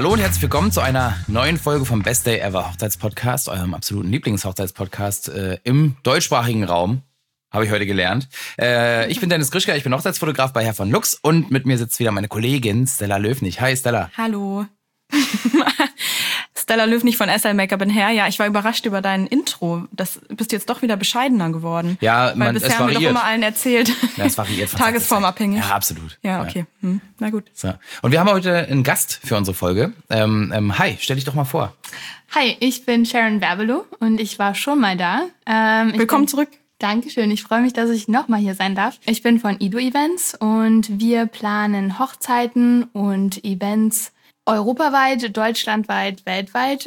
Hallo und herzlich willkommen zu einer neuen Folge vom Best Day Ever Hochzeitspodcast, eurem absoluten Lieblingshochzeitspodcast im deutschsprachigen Raum, habe ich heute gelernt. Ich bin Dennis Grischka, ich bin Hochzeitsfotograf bei Herr von Lux und mit mir sitzt wieder meine Kollegin Stella Löfnig. Hi Stella. Hallo. Stella Löfnig von SL Make-up & Hair. Ja, ich war überrascht über dein Intro. Das bist du jetzt doch wieder bescheidener geworden. Ja, weil bisher haben wir doch immer allen erzählt. Ja, es variiert von tagesformabhängig. Ja, absolut. Ja, okay. Ja. Na gut. So. Und wir haben heute einen Gast für unsere Folge. Hi, stell dich doch mal vor. Hi, ich bin Sharon Werbelow und ich war schon mal da. Willkommen zurück. Dankeschön, ich freue mich, dass ich nochmal hier sein darf. Ich bin von Ido Events und wir planen Hochzeiten und Events europaweit, deutschlandweit, weltweit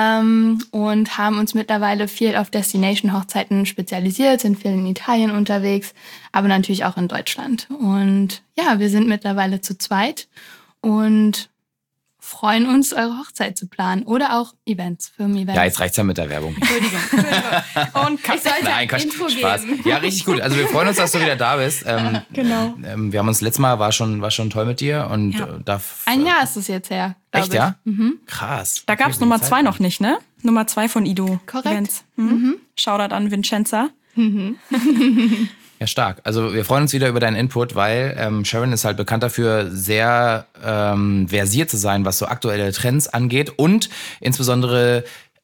und haben uns mittlerweile viel auf Destination-Hochzeiten spezialisiert, sind viel in Italien unterwegs, aber natürlich auch in Deutschland. Und ja, wir sind mittlerweile zu zweit und freuen uns, eure Hochzeit zu planen oder auch Events, Firmen-Events. Ja, jetzt reicht's ja mit der Werbung. Entschuldigung. Und ich sollte ein Intro Spaß. geben. Ja, richtig gut. Also wir freuen uns, dass du wieder da bist. Genau. Wir haben uns letztes Mal, war schon toll mit dir. Und ein Jahr ist es jetzt her. Echt, ja? Mhm. Krass. Da gab's Nummer 2 noch nicht, ne? Nummer 2 von Ido. Korrekt. Events. Shoutout an Vincenza. Ja, stark. Also wir freuen uns wieder über deinen Input, weil Sharon ist halt bekannt dafür, sehr versiert zu sein, was so aktuelle Trends angeht und insbesondere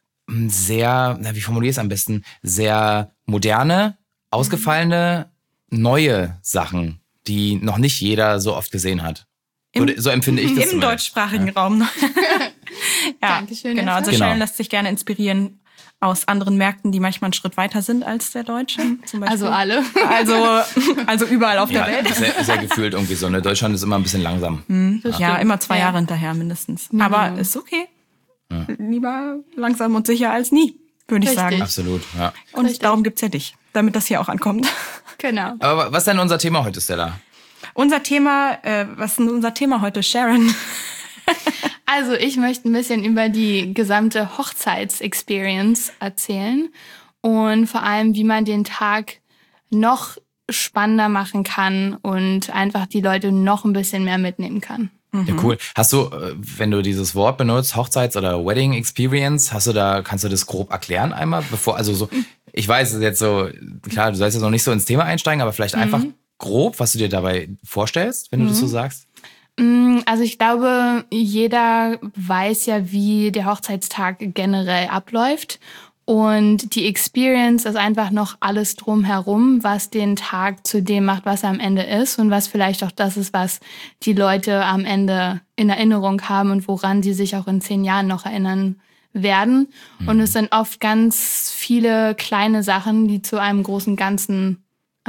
sehr, wie formuliere ich es am besten, sehr moderne, ausgefallene, neue Sachen, die noch nicht jeder so oft gesehen hat. So empfinde ich das. Im deutschsprachigen Raum. Ja, Dankeschön. genau. Also Genau. Sharon lässt sich gerne inspirieren aus anderen Märkten, die manchmal einen Schritt weiter sind als der Deutsche. Zum Beispiel. Also alle. Also überall auf der Welt. Ist ja gefühlt irgendwie so. Ne? Deutschland ist immer ein bisschen langsam. Ja, immer 2 Jahre hinterher mindestens. Aber ist okay. Ja. Lieber langsam und sicher als nie, würde ich Richtig. sagen. Absolut, ja. Und Richtig. darum gibt's ja dich, damit das hier auch ankommt. Genau. Aber was ist denn unser Thema heute, Stella? Unser Thema, was ist denn unser Thema heute, Sharon? Also ich möchte ein bisschen über die gesamte Hochzeitsexperience erzählen und vor allem, wie man den Tag noch spannender machen kann und einfach die Leute noch ein bisschen mehr mitnehmen kann. Ja, cool. Hast du, wenn du dieses Wort benutzt, Hochzeits- oder Wedding Experience, kannst du das grob erklären einmal? Ich weiß, es ist jetzt so, klar, du sollst jetzt noch nicht so ins Thema einsteigen, aber vielleicht einfach grob, was du dir dabei vorstellst, wenn du das so sagst? Also ich glaube, jeder weiß ja, wie der Hochzeitstag generell abläuft. Und die Experience ist einfach noch alles drumherum, was den Tag zu dem macht, was er am Ende ist und was vielleicht auch das ist, was die Leute am Ende in Erinnerung haben und woran sie sich auch in 10 Jahren noch erinnern werden. Und es sind oft ganz viele kleine Sachen, die zu einem großen Ganzen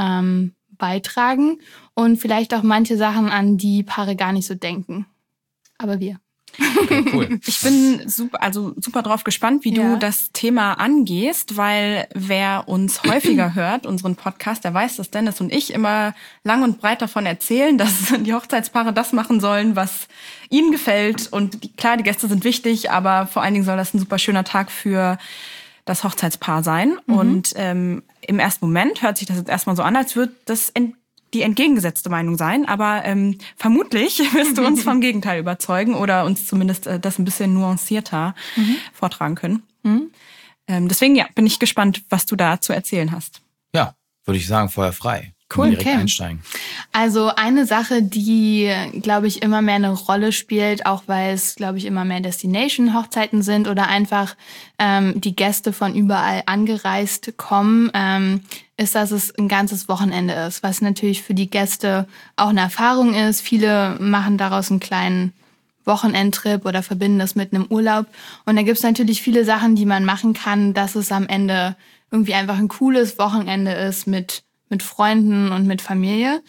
beitragen und vielleicht auch manche Sachen, an die Paare gar nicht so denken. Aber wir. Okay, cool. Ich bin super drauf gespannt, wie du das Thema angehst, weil wer uns häufiger hört, unseren Podcast, der weiß, dass Dennis und ich immer lang und breit davon erzählen, dass die Hochzeitspaare das machen sollen, was ihnen gefällt. Und klar, die Gäste sind wichtig, aber vor allen Dingen soll das ein super schöner Tag für das Hochzeitspaar sein. Und im ersten Moment hört sich das jetzt erstmal so an, als würde das die entgegengesetzte Meinung sein. Aber vermutlich wirst du uns vom Gegenteil überzeugen oder uns zumindest das ein bisschen nuancierter vortragen können. Deswegen bin ich gespannt, was du da zu erzählen hast. Ja, würde ich sagen, Feuer frei. Cool, Direkt okay. einsteigen. Also eine Sache, die, glaube ich, immer mehr eine Rolle spielt, auch weil es, glaube ich, immer mehr Destination-Hochzeiten sind oder einfach die Gäste von überall angereist kommen, ist, dass es ein ganzes Wochenende ist, was natürlich für die Gäste auch eine Erfahrung ist. Viele machen daraus einen kleinen Wochenendtrip oder verbinden das mit einem Urlaub. Und da gibt es natürlich viele Sachen, die man machen kann, dass es am Ende irgendwie einfach ein cooles Wochenende ist mit Freunden und mit Familie.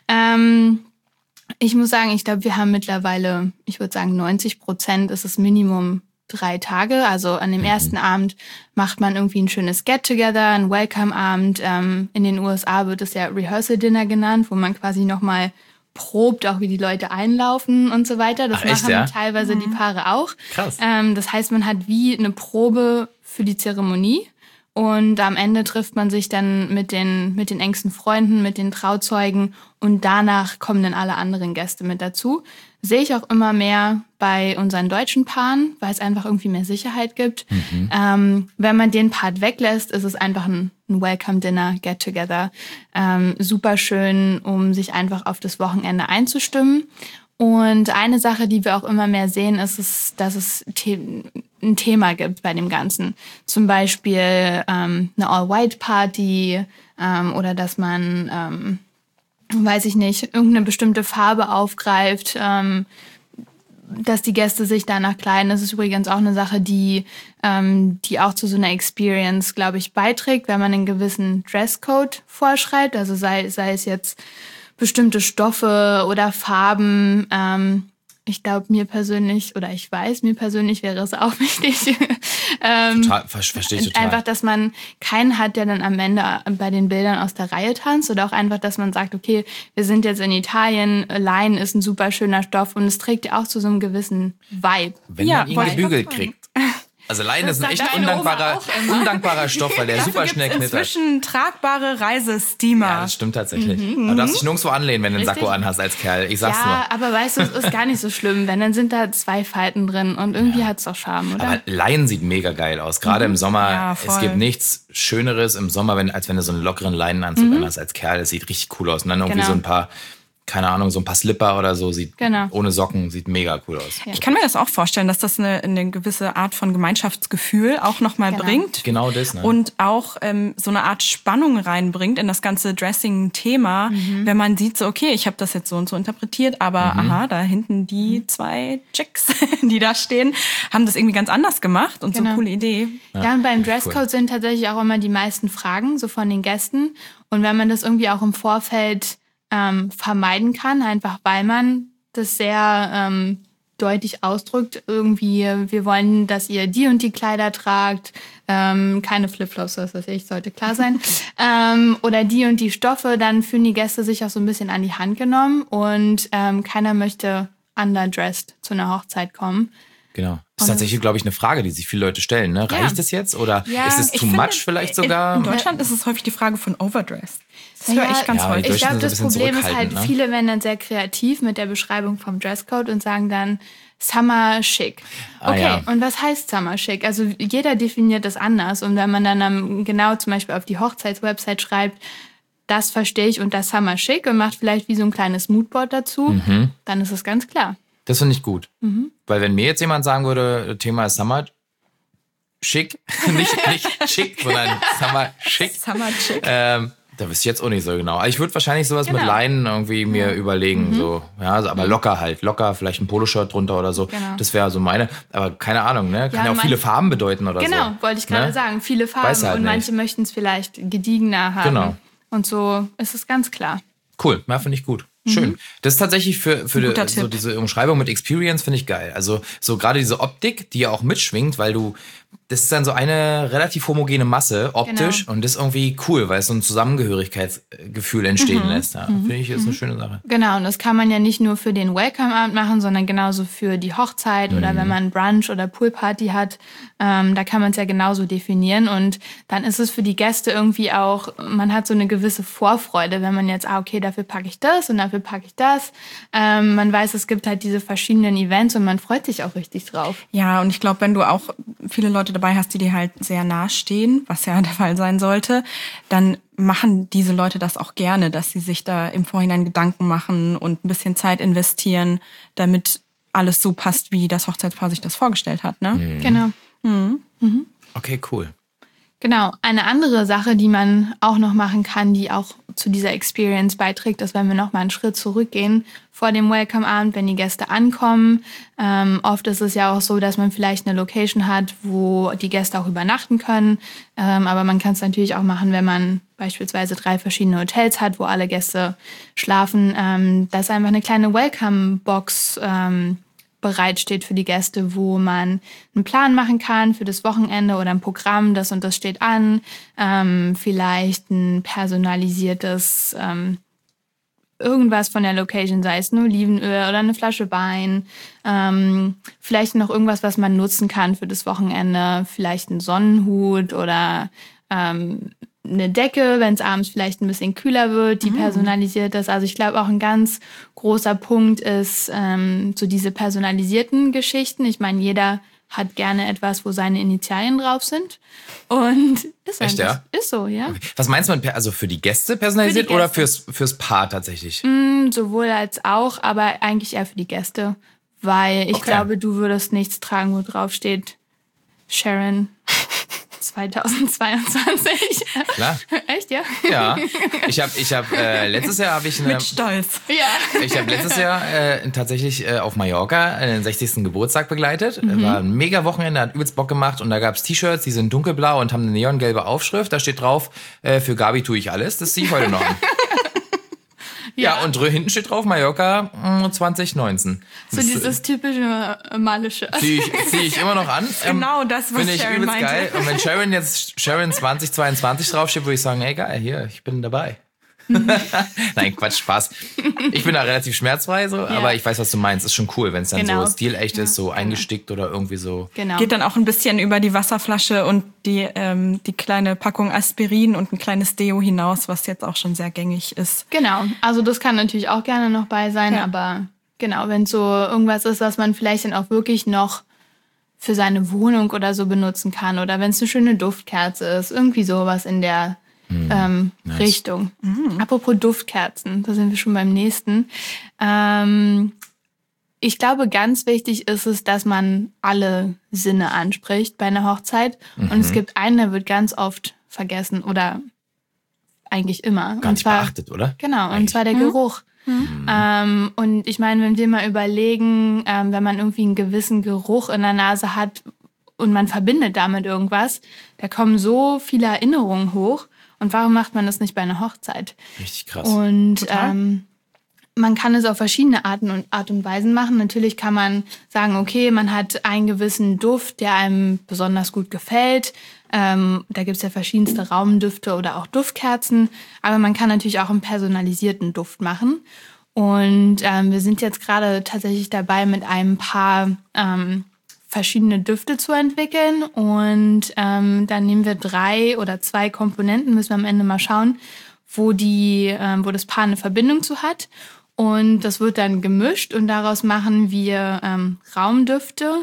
Ich muss sagen, ich glaube, wir haben mittlerweile, ich würde sagen 90% ist es Minimum 3 Tage. Also an dem ersten Abend macht man irgendwie ein schönes Get-Together, ein Welcome-Abend. In den USA wird es ja Rehearsal-Dinner genannt, wo man quasi nochmal probt, auch wie die Leute einlaufen und so weiter. Das machen teilweise die Paare auch. Krass. Das heißt, man hat wie eine Probe für die Zeremonie. Und am Ende trifft man sich dann mit den engsten Freunden, mit den Trauzeugen und danach kommen dann alle anderen Gäste mit dazu. sehe ich auch immer mehr bei unseren deutschen Paaren, weil es einfach irgendwie mehr Sicherheit gibt. Wenn man den Part weglässt, ist es einfach ein Welcome-Dinner, Get-Together. Super schön, um sich einfach auf das Wochenende einzustimmen. Und eine Sache, die wir auch immer mehr sehen, ist, dass es ein Thema gibt bei dem Ganzen. Zum Beispiel eine All-White-Party oder dass man, weiß ich nicht, irgendeine bestimmte Farbe aufgreift, dass die Gäste sich danach kleiden. Das ist übrigens auch eine Sache, die auch zu so einer Experience, glaube ich, beiträgt, wenn man einen gewissen Dresscode vorschreibt. Also sei es jetzt bestimmte Stoffe oder Farben. Ich glaube, mir persönlich wäre es auch wichtig. Verstehe ich total. Einfach, dass man keinen hat, der dann am Ende bei den Bildern aus der Reihe tanzt. Oder auch einfach, dass man sagt, okay, wir sind jetzt in Italien, Leinen ist ein super schöner Stoff und es trägt ja auch zu so einem gewissen Vibe. Wenn man ihn gebügelt kriegt. Also Leinen ist ein echt undankbarer Stoff, weil der super schnell knittert. Inzwischen tragbare Reisesteamer. Ja, das stimmt tatsächlich. Du darfst dich nirgendwo anlehnen, wenn du einen Sakko anhast als Kerl. Ich sag's nur. Ja, aber weißt du, es ist gar nicht so schlimm, wenn dann sind da 2 Falten drin und irgendwie hat's doch Charme, oder? Aber Leinen sieht mega geil aus. Gerade im Sommer. Ja, es gibt nichts Schöneres im Sommer, als wenn du so einen lockeren Leinenanzug anhast als Kerl. Das sieht richtig cool aus. Und dann irgendwie so ein paar, keine Ahnung, so ein paar Slipper oder so, ohne Socken, sieht mega cool aus. Ich kann mir das auch vorstellen, dass das eine gewisse Art von Gemeinschaftsgefühl auch nochmal bringt. Genau das, ne? Und auch so eine Art Spannung reinbringt in das ganze Dressing-Thema, wenn man sieht, so okay, ich habe das jetzt so und so interpretiert, aber aha, da hinten die 2 Chicks, die da stehen, haben das irgendwie ganz anders gemacht und so eine coole Idee. Ja, und beim Dresscode sind tatsächlich auch immer die meisten Fragen, so von den Gästen. Und wenn man das irgendwie auch im Vorfeld vermeiden kann, einfach weil man das sehr deutlich ausdrückt. Irgendwie, wir wollen, dass ihr die und die Kleider tragt, keine Flipflops, das weiß ich, sollte klar sein. Oder die und die Stoffe, dann fühlen die Gäste sich auch so ein bisschen an die Hand genommen und keiner möchte underdressed zu einer Hochzeit kommen. Genau. Das ist tatsächlich, glaube ich, eine Frage, die sich viele Leute stellen. Ne? Reicht es jetzt oder ist es too much vielleicht sogar? In Deutschland ist es häufig die Frage von overdressed. Das höre ich ganz häufig. Ich glaube, das Problem ist halt, ne? viele werden dann sehr kreativ mit der Beschreibung vom Dresscode und sagen dann Summer Chic. Okay, und was heißt Summer Chic? Also jeder definiert das anders. Und wenn man dann genau zum Beispiel auf die Hochzeitswebsite schreibt, das verstehe ich unter Summer Chic und macht vielleicht wie so ein kleines Moodboard dazu, dann ist es ganz klar. Das finde ich gut. Weil wenn mir jetzt jemand sagen würde, Thema ist Summer Chic, nicht chic, sondern Summer Chic. Summer Chic. Da wüsste ich jetzt auch nicht so genau. Ich würde wahrscheinlich sowas mit Leinen irgendwie mir überlegen. So. Ja, also, aber locker halt. Locker, vielleicht ein Poloshirt drunter oder so. Genau. Das wäre so meine. Aber keine Ahnung, ne? Kann ja auch viele Farben bedeuten oder so. Genau, wollte ich gerade sagen. Viele Farben. Halt und manche möchten es vielleicht gediegener haben. Genau. Und so ist es ganz klar. Cool, ja, finde ich gut. Schön. Das ist tatsächlich für so diese Umschreibung mit Experience, finde ich geil. Also so gerade diese Optik, die ja auch mitschwingt, weil das ist dann so eine relativ homogene Masse optisch und das ist irgendwie cool, weil es so ein Zusammengehörigkeitsgefühl entstehen lässt. Ja, finde ich, ist eine schöne Sache. Genau, und das kann man ja nicht nur für den Welcome-Abend machen, sondern genauso für die Hochzeit oder wenn man Brunch oder Poolparty hat, da kann man es ja genauso definieren und dann ist es für die Gäste irgendwie auch, man hat so eine gewisse Vorfreude, wenn man jetzt, okay, dafür packe ich das und dafür packe ich das. Man weiß, es gibt halt diese verschiedenen Events und man freut sich auch richtig drauf. Ja, und ich glaube, wenn du auch viele Leute dabei hast, die dir halt sehr nahe stehen, was ja der Fall sein sollte, dann machen diese Leute das auch gerne, dass sie sich da im Vorhinein Gedanken machen und ein bisschen Zeit investieren, damit alles so passt, wie das Hochzeitspaar sich das vorgestellt hat. Ne? Genau. Okay, cool. Genau. Eine andere Sache, die man auch noch machen kann, die auch zu dieser Experience beiträgt, ist, wenn wir noch mal einen Schritt zurückgehen vor dem Welcome-Abend, wenn die Gäste ankommen. Oft ist es ja auch so, dass man vielleicht eine Location hat, wo die Gäste auch übernachten können. Aber man kann es natürlich auch machen, wenn man beispielsweise 3 verschiedene Hotels hat, wo alle Gäste schlafen. Da ist einfach eine kleine Welcome-Box bereitsteht für die Gäste, wo man einen Plan machen kann für das Wochenende oder ein Programm, das und das steht an. Vielleicht ein personalisiertes irgendwas von der Location, sei es ein Olivenöl oder eine Flasche Wein. Vielleicht noch irgendwas, was man nutzen kann für das Wochenende. Vielleicht ein Sonnenhut oder eine Decke, wenn es abends vielleicht ein bisschen kühler wird, die personalisiert ist. Also ich glaube auch ein ganz großer Punkt ist so diese personalisierten Geschichten. Ich meine, jeder hat gerne etwas, wo seine Initialien drauf sind. Und ist echt, ja? Ist so, ja. Okay. Was meinst du mit, also für die Gäste personalisiert für die Gäste. Oder fürs Paar tatsächlich? Sowohl als auch, aber eigentlich eher für die Gäste. Weil ich glaube, du würdest nichts tragen, wo drauf steht Sharon 2022. Klar. Echt, ja? Ja. Ich hab letztes Jahr habe ich Mit Stolz. Ja. Ich habe letztes Jahr tatsächlich auf Mallorca den 60. Geburtstag begleitet. War ein mega Wochenende, hat übelst Bock gemacht und da gab's T-Shirts, die sind dunkelblau und haben eine neongelbe Aufschrift. Da steht drauf, für Gabi tue ich alles. Das ziehe ich heute noch an. Ja, und hinten steht drauf Mallorca 2019. So dieses typische malische. Zieh ich immer noch an. Genau das, was Finde ich Sharon übelst meinte. geil. Und wenn Sharon jetzt Sharon 2022 draufsteht, würde ich sagen, ey geil, hier, ich bin dabei. Nein, Quatsch, Spaß. Ich bin da relativ schmerzfrei, so, aber ich weiß, was du meinst. Ist schon cool, wenn es dann so stilecht ist, so eingestickt oder irgendwie so. Genau. Geht dann auch ein bisschen über die Wasserflasche und die kleine Packung Aspirin und ein kleines Deo hinaus, was jetzt auch schon sehr gängig ist. Genau, also das kann natürlich auch gerne noch bei sein, aber genau, wenn so irgendwas ist, was man vielleicht dann auch wirklich noch für seine Wohnung oder so benutzen kann oder wenn es eine schöne Duftkerze ist, irgendwie sowas in der Richtung. Apropos Duftkerzen, da sind wir schon beim nächsten. Ich glaube, ganz wichtig ist es, dass man alle Sinne anspricht bei einer Hochzeit. Und es gibt einen, der wird ganz oft vergessen oder eigentlich immer. Gar nicht beachtet, oder? Genau, und zwar der Geruch. Und ich meine, wenn wir mal überlegen, wenn man irgendwie einen gewissen Geruch in der Nase hat und man verbindet damit irgendwas, da kommen so viele Erinnerungen hoch. Und warum macht man das nicht bei einer Hochzeit? Richtig krass. Und man kann es auf verschiedene Art und Weisen machen. Natürlich kann man sagen, okay, man hat einen gewissen Duft, der einem besonders gut gefällt. Da gibt's ja verschiedenste Raumdüfte oder auch Duftkerzen. Aber man kann natürlich auch einen personalisierten Duft machen. Und wir sind jetzt gerade tatsächlich dabei, mit einem Paar verschiedene Düfte zu entwickeln. Und dann nehmen wir 3 oder 2 Komponenten, müssen wir am Ende mal schauen, wo das Paar eine Verbindung zu hat. Und das wird dann gemischt und daraus machen wir Raumdüfte,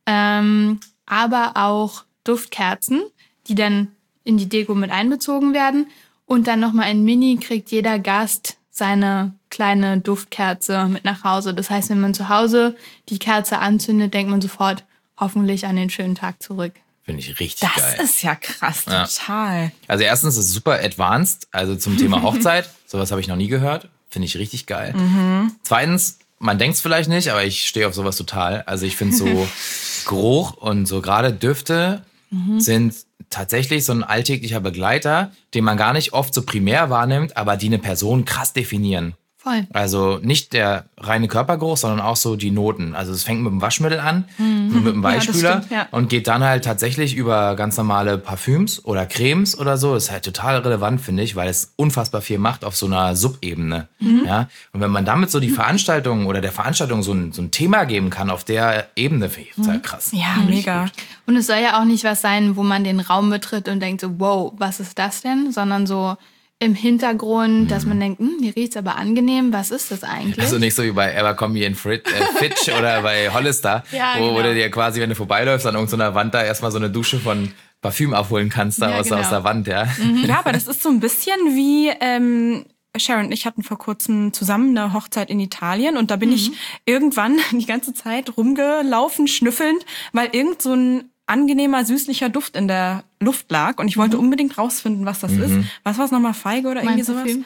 aber auch Duftkerzen, die dann in die Deko mit einbezogen werden. Und dann nochmal in Mini kriegt jeder Gast seine kleine Duftkerze mit nach Hause. Das heißt, wenn man zu Hause die Kerze anzündet, denkt man sofort hoffentlich an den schönen Tag zurück. Finde ich richtig geil. Das ist ja krass, total. Also erstens ist es super advanced, also zum Thema Hochzeit. Sowas habe ich noch nie gehört. Finde ich richtig geil. Zweitens, man denkt es vielleicht nicht, aber ich stehe auf sowas total. Also ich finde so Geruch und so gerade Düfte sind tatsächlich so ein alltäglicher Begleiter, den man gar nicht oft so primär wahrnimmt, aber die eine Person krass definieren. Voll. Also nicht der reine Körpergeruch, sondern auch so die Noten. Also es fängt mit dem Waschmittel an, mit dem Weichspüler und geht dann halt tatsächlich über ganz normale Parfüms oder Cremes oder so. Das ist halt total relevant, finde ich, weil es unfassbar viel macht auf so einer Subebene. Ja? Und wenn man damit so die Veranstaltung oder der Veranstaltung so ein Thema geben kann auf der Ebene, finde ich total krass. Ja, mega. Und es soll ja auch nicht was sein, wo man den Raum betritt und denkt so, wow, was ist das denn? Sondern so im Hintergrund, dass man denkt, hier riecht's aber angenehm, was ist das eigentlich? Also nicht so wie bei Abercrombie Fitch oder bei Hollister, Ja, wo genau. du dir quasi, wenn du vorbeiläufst, an irgendeiner Wand da erstmal so eine Dusche von Parfüm abholen kannst, da Ja, aus genau. der Wand, ja. Ja, aber das ist so ein bisschen wie Sharon und ich hatten vor kurzem zusammen eine Hochzeit in Italien und da bin ich irgendwann die ganze Zeit rumgelaufen, schnüffelnd, weil irgend so ein angenehmer, süßlicher Duft in der Luft lag und ich wollte unbedingt rausfinden, was das ist. Was war es nochmal, Feige oder irgendwie sowas? Parfüm?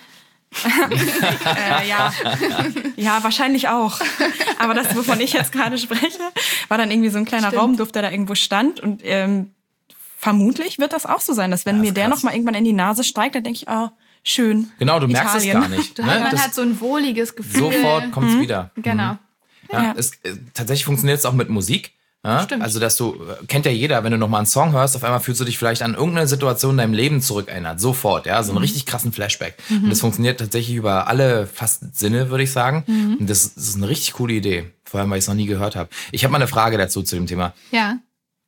Ja, wahrscheinlich auch. Aber das, wovon ich jetzt gerade spreche, war dann irgendwie so ein kleiner Stimmt. Raumduft, der da irgendwo stand und vermutlich wird das auch so sein, dass wenn mir der krass. nochmal irgendwann in die Nase steigt, dann denke ich, oh, schön. Genau, du merkst Italien. es gar nicht. Man Das hat so ein wohliges Gefühl. sofort kommt's wieder. Genau. Ja, tatsächlich funktioniert es auch mit Musik. Ja? Stimmt. Also, kennt ja jeder, wenn du nochmal einen Song hörst, auf einmal fühlst du dich vielleicht an irgendeine Situation in deinem Leben zurückerinnert. Sofort, ja, so einen richtig krassen Flashback. Und das funktioniert tatsächlich über alle fast Sinne, würde ich sagen. Und das ist eine richtig coole Idee. Vor allem, weil ich es noch nie gehört habe. Ich habe mal eine Frage dazu zu dem Thema. Ja.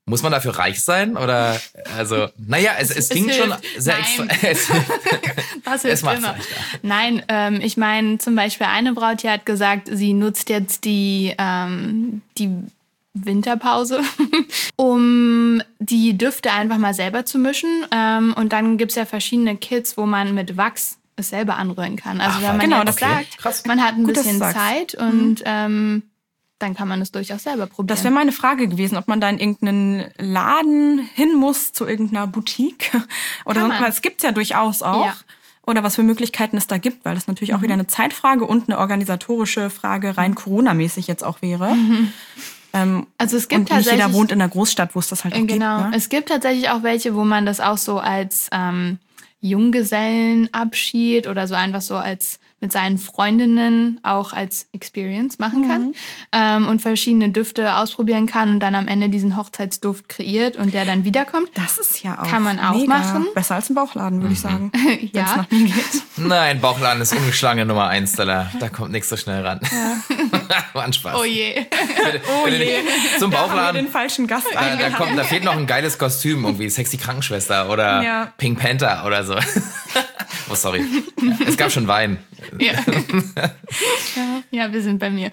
Muss man dafür reich sein? Oder, also, naja, es klingt schon sehr extra. Das hilft immer. Nein, ich meine, zum Beispiel eine Braut, die hat gesagt, sie nutzt jetzt die Winterpause, um die Düfte einfach mal selber zu mischen. Und dann gibt's ja verschiedene Kits, wo man mit Wachs es selber anrühren kann. Also wenn man sagt, man hat ein bisschen Zeit und dann kann man es durchaus selber probieren. Das wäre meine Frage gewesen, ob man da in irgendeinen Laden hin muss, zu irgendeiner Boutique. Oder sonst, es gibt's ja durchaus auch. Ja. Oder was für Möglichkeiten es da gibt, weil das natürlich auch wieder eine Zeitfrage und eine organisatorische Frage rein Coronamäßig jetzt auch wäre. Also es gibt und nicht jeder wohnt in einer Großstadt, wo es das halt auch gibt. Ne? Es gibt tatsächlich auch welche, wo man das auch so als Junggesellenabschied oder so einfach so als mit seinen Freundinnen auch als Experience machen kann und verschiedene Düfte ausprobieren kann und dann am Ende diesen Hochzeitsduft kreiert und der dann wiederkommt. Das ist ja auch kann man auch machen. Besser als ein Bauchladen, würde ich sagen. Ja. Wenn's nach mir geht. Nein, Bauchladen ist ungeschlagene Nummer 1, da kommt nichts so schnell ran. Ja. War ein Spaß. Oh je. Zum Bauchladen. Da haben wir den falschen Gast eingeladen. Da fehlt noch ein geiles Kostüm, irgendwie Sexy Krankenschwester oder Pink Panther oder so. Oh, sorry. Ja, es gab schon Wein. Ja, wir sind bei mir.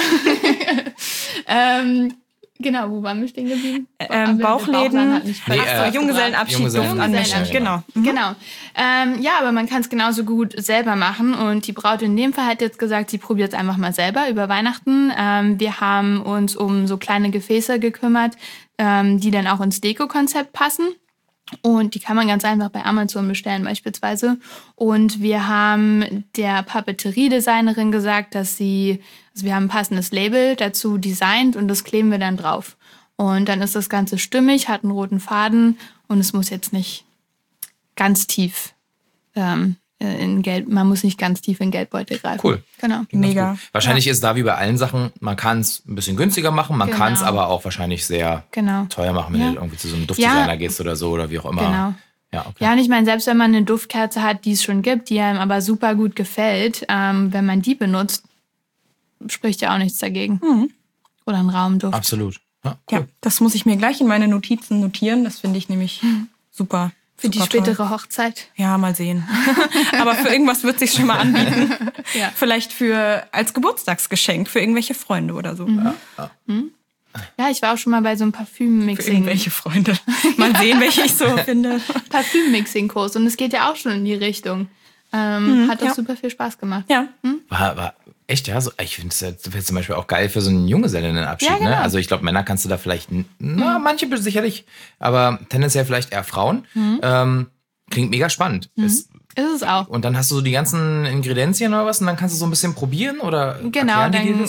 Genau, wo waren wir stehen geblieben? Bauchläden. Junggesellenabschied, Duft anmischen. Genau. Genau. Ja, aber man kann es genauso gut selber machen. Und die Braut in dem Fall hat jetzt gesagt, sie probiert es einfach mal selber über Weihnachten. Wir haben uns um so kleine Gefäße gekümmert, die dann auch ins Deko-Konzept passen. Und die kann man ganz einfach bei Amazon bestellen beispielsweise. Und wir haben der Papeteriedesignerin gesagt, dass wir haben ein passendes Label dazu designt und das kleben wir dann drauf. Und dann ist das Ganze stimmig, hat einen roten Faden und es muss jetzt nicht ganz tief man muss nicht ganz tief in Geldbeutel greifen. Cool. Genau. Mega. Wahrscheinlich ist da wie bei allen Sachen, man kann es ein bisschen günstiger machen, man kann es aber auch wahrscheinlich sehr teuer machen, wenn du irgendwie zu so einem Duftdesigner gehst oder so oder wie auch immer. Genau. Ja, okay. Ja, und ich meine, selbst wenn man eine Duftkerze hat, die es schon gibt, die einem aber super gut gefällt, wenn man die benutzt, spricht ja auch nichts dagegen. Oder ein Raumduft. Absolut. Ja, cool. Ja, das muss ich mir gleich in meine Notizen notieren. Das finde ich nämlich super. Für die spätere Hochzeit. Ja, mal sehen. Aber für irgendwas wird es sich schon mal anbieten. Ja. Vielleicht als Geburtstagsgeschenk für irgendwelche Freunde oder so. Ja, ich war auch schon mal bei so einem Parfümmixing. Für irgendwelche Freunde. Mal sehen, welche ich so finde. Parfümmixing-Kurs. Und es geht ja auch schon in die Richtung. Hat auch super viel Spaß gemacht. Ja. War echt, ja? So, ich finde es zum Beispiel auch geil für so einen Junggesellinnenabschied. Ja, genau. Ne? Also ich glaube, Männer kannst du da vielleicht, manche sicherlich, aber tendenziell vielleicht eher Frauen. Klingt mega spannend. Ist es auch. Und dann hast du so die ganzen Ingredienzien oder was und dann kannst du so ein bisschen probieren oder genau,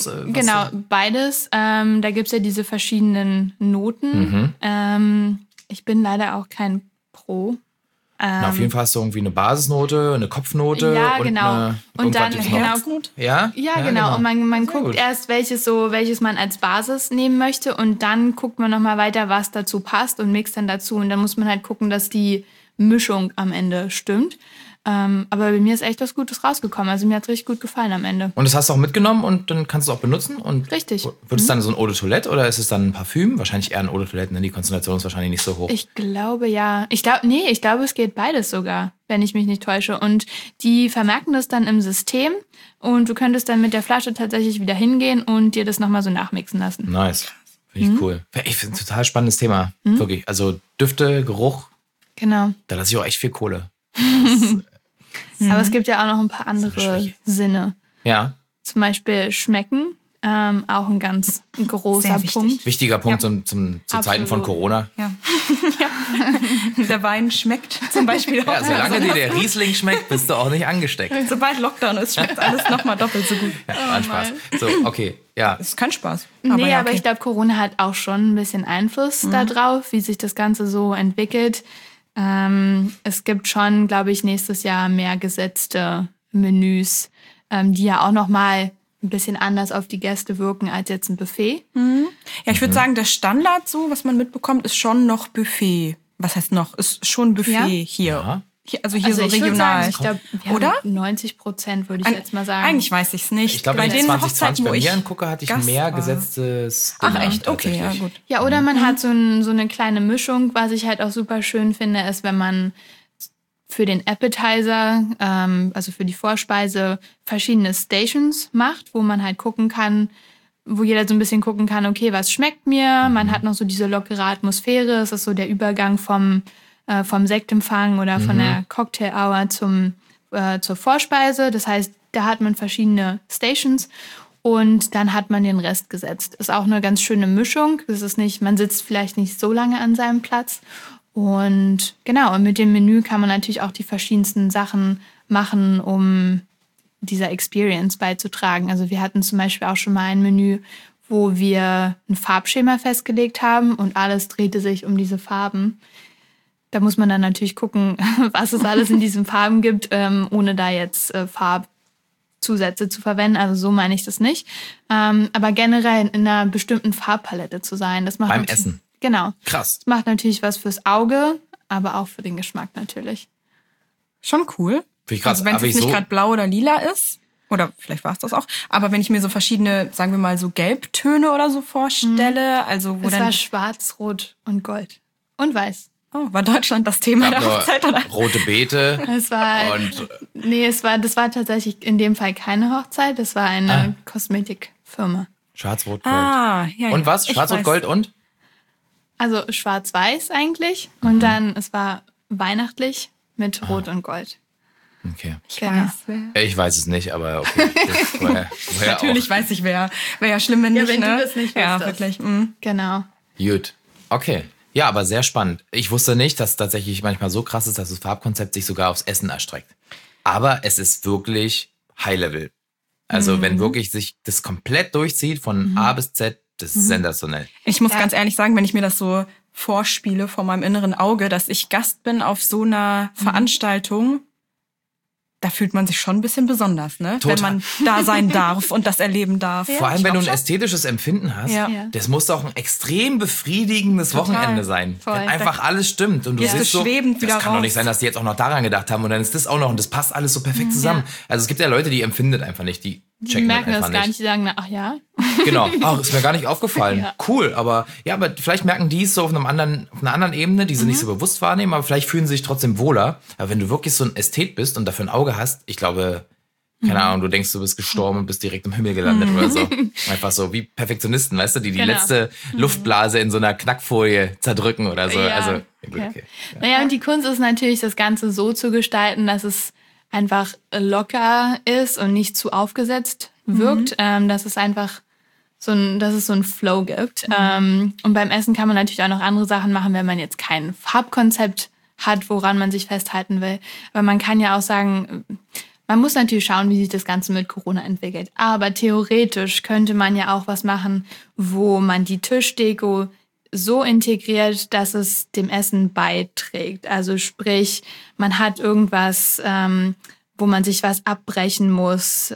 beides. Da gibt es ja diese verschiedenen Noten. Ich bin leider auch kein Pro. Auf jeden Fall hast du irgendwie eine Basisnote, eine Kopfnote und genau. Und dann Ja, genau. Und man guckt erst, welches man als Basis nehmen möchte und dann guckt man nochmal weiter, was dazu passt und mixt dann dazu. Und dann muss man halt gucken, dass die Mischung am Ende stimmt. Aber bei mir ist echt was Gutes rausgekommen. Also mir hat es richtig gut gefallen am Ende. Und das hast du auch mitgenommen und dann kannst du es auch benutzen? Und richtig. Wird es dann so ein Eau de Toilette oder ist es dann ein Parfüm? Wahrscheinlich eher ein Eau de Toilette, denn die Konzentration ist wahrscheinlich nicht so hoch. Ich glaube ja. Ich glaube, es geht beides sogar, wenn ich mich nicht täusche. Und die vermerken das dann im System und du könntest dann mit der Flasche tatsächlich wieder hingehen und dir das nochmal so nachmixen lassen. Nice. Finde ich cool. Ich finde es ein total spannendes Thema. Wirklich. Also Düfte, Geruch. Genau. Da lasse ich auch echt viel Kohle. Aber es gibt ja auch noch ein paar andere Sinne. Ja. Zum Beispiel schmecken. Auch ein ganz großer Punkt. Wichtiger Punkt zu Zeiten von Corona. Ja. Der Wein schmeckt zum Beispiel auch. Ja, solange dir der Riesling schmeckt, bist du auch nicht angesteckt. Sobald Lockdown ist, schmeckt alles nochmal doppelt so gut. Ja, ein Spaß. So, okay, ja. Das ist kein Spaß. Aber ich glaube, Corona hat auch schon ein bisschen Einfluss darauf, wie sich das Ganze so entwickelt. Es gibt schon, glaube ich, nächstes Jahr mehr gesetzte Menüs, die ja auch nochmal ein bisschen anders auf die Gäste wirken als jetzt ein Buffet. Ja, ich würde sagen, der Standard, so was man mitbekommt, ist schon noch Buffet. Was heißt noch? Ist schon Buffet hier. Also hier so regional. Ich glaube, oder? 90% würde ich jetzt mal sagen. Eigentlich weiß ich es nicht. Ich glaube, wenn ich 2020 bei mir angucke, hatte ich mehr gesetztes. Ach echt? Okay, ja gut. Ja, oder man hat so eine kleine Mischung. Was ich halt auch super schön finde, ist, wenn man für den Appetizer, also für die Vorspeise, verschiedene Stations macht, wo man halt gucken kann, wo jeder so ein bisschen gucken kann, okay, was schmeckt mir? Man hat noch so diese lockere Atmosphäre. Es ist so der Übergang vom Sektempfang oder von der Cocktail-Hour zur Vorspeise. Das heißt, da hat man verschiedene Stations und dann hat man den Rest gesetzt. Ist auch eine ganz schöne Mischung. Das ist nicht, man sitzt vielleicht nicht so lange an seinem Platz. Und genau, und mit dem Menü kann man natürlich auch die verschiedensten Sachen machen, um dieser Experience beizutragen. Also wir hatten zum Beispiel auch schon mal ein Menü, wo wir ein Farbschema festgelegt haben und alles drehte sich um diese Farben. Da muss man dann natürlich gucken, was es alles in diesen Farben gibt, ohne da jetzt Farbzusätze zu verwenden. Also so meine ich das nicht. Aber generell in einer bestimmten Farbpalette zu sein. Das macht beim Essen. Genau. Krass. Das macht natürlich was fürs Auge, aber auch für den Geschmack natürlich. Schon cool. Finde ich krass. Also wenn es nicht gerade blau oder lila ist, oder vielleicht war es das auch, aber wenn ich mir so verschiedene, sagen wir mal so Gelbtöne oder so vorstelle, also wo es dann... war schwarz, rot und gold. Und weiß. Oh, war Deutschland das Thema der Hochzeit, oder? Rote Beete. Das war tatsächlich in dem Fall keine Hochzeit, das war eine Kosmetikfirma. Schwarz, Rot, Gold. Ja. Und was? Schwarz, Rot, Gold und? Also schwarz-weiß eigentlich. Und dann, es war weihnachtlich mit Rot und Gold. Okay. Ich weiß es nicht, aber okay. Natürlich weiß ich, wer. Wäre ja schlimm, wenn nicht, wenn ne? du das nicht ja, wüsstest. wirklich. Genau. Gut. Okay. Ja, aber sehr spannend. Ich wusste nicht, dass es tatsächlich manchmal so krass ist, dass das Farbkonzept sich sogar aufs Essen erstreckt. Aber es ist wirklich High-Level. Also wenn wirklich sich das komplett durchzieht, von A bis Z, das ist sensationell. Ich muss ganz ehrlich sagen, wenn ich mir das so vorspiele vor meinem inneren Auge, dass ich Gast bin auf so einer Veranstaltung, da fühlt man sich schon ein bisschen besonders, ne? Total. Wenn man da sein darf und das erleben darf. Vor allem, wenn du ein ästhetisches Empfinden hast, das muss doch ein extrem befriedigendes Wochenende sein. Voll. Wenn einfach alles stimmt. Und du Gehst siehst du so, schwebend wieder das kann doch raus. nicht sein, dass die jetzt auch noch daran gedacht haben und dann ist das auch noch und das passt alles so perfekt zusammen. Also es gibt ja Leute, die empfinden einfach nicht, die Die checken merken einfach das gar nicht, die sagen, ach ja. Genau. Ach, ist mir gar nicht aufgefallen. Ja. Cool, aber vielleicht merken die es so auf einer anderen Ebene, die sie nicht so bewusst wahrnehmen, aber vielleicht fühlen sie sich trotzdem wohler. Aber wenn du wirklich so ein Ästhet bist und dafür ein Auge hast, ich glaube, keine Ahnung, du denkst, du bist gestorben und bist direkt im Himmel gelandet oder so. Einfach so wie Perfektionisten, weißt du, die letzte Luftblase in so einer Knackfolie zerdrücken oder so. Ja. Also, gut, okay. Naja, und die Kunst ist natürlich, das Ganze so zu gestalten, dass es einfach locker ist und nicht zu aufgesetzt wirkt, dass es einfach dass es so einen Flow gibt. Und beim Essen kann man natürlich auch noch andere Sachen machen, wenn man jetzt kein Farbkonzept hat, woran man sich festhalten will. Aber man kann ja auch sagen, man muss natürlich schauen, wie sich das Ganze mit Corona entwickelt. Aber theoretisch könnte man ja auch was machen, wo man die Tischdeko so integriert, dass es dem Essen beiträgt. Also sprich, man hat irgendwas, wo man sich was abbrechen muss,